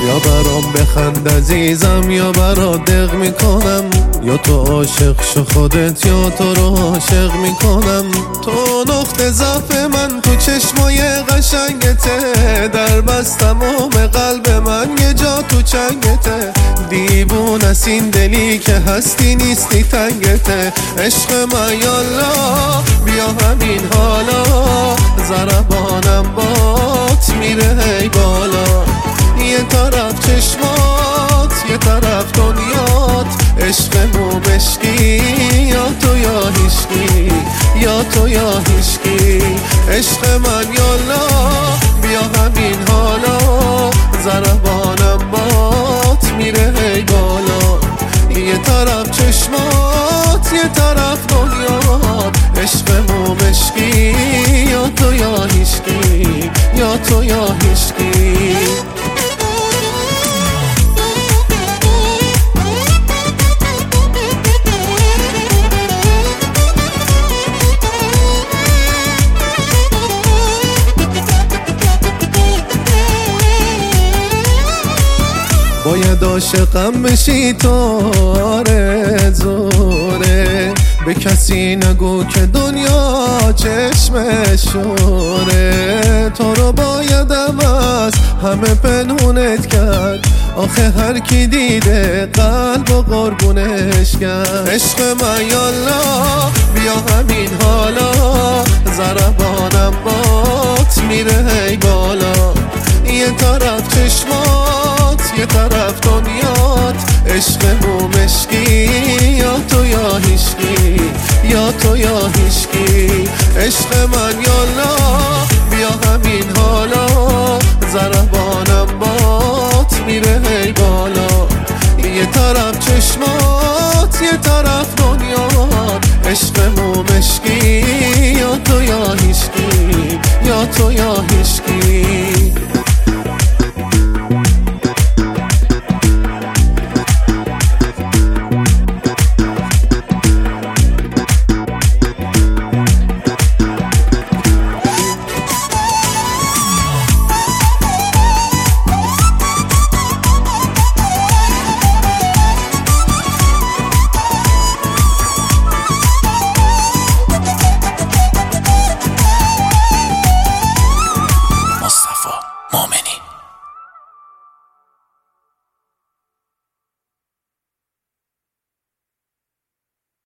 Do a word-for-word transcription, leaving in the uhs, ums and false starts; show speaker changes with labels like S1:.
S1: یا برام بخند عزیزم یا برات دق میکنم، یا تو عاشق شو خودت یا تو رو عاشق میکنم. تو نقطه ضعف من تو چشمای قشنگته، در بست تمام قلب من یه جا تو چنگته. دیوون از این دلی که هستی نیستی تنگته. عشق من یالا بیا همین حالا، ضربانم بات میره هی بالا. یه طرف چشمات یه طرف دنیات، عشقمو بشکی یا تو یا هیشکی، یا تو یا هیشکی. عشق من یالا بیا همین حالا، ضربانم بات میره هی بالا. یه طرف چشمات یه طرف دنیات، عشقمو بشکی یا تو یا هیشکی، یا تو یا هیشکی. باید عاشقم بشی تو آرزوره، به کسی نگو که دنیا چشمشوره. تو رو بایدم از همه پنهونت کرد، آخه هر کی دیده قلب و قربونش کرد. عشق من یالا بیا همین حالا، ضربانم بات میره هی بالا. یه طرف چشمات یه طرف دنیات، عشقمو مشکی یا تو یا هیشکی، یا تو یا هیشکی. عشق من یالا بیا همین حالا، ضربانم بات میره هی بالا. یه طرف چشمات یه طرف دنیات، عشقمو مشکی یا تو یا هیشکی، یا تو یا هیشکی.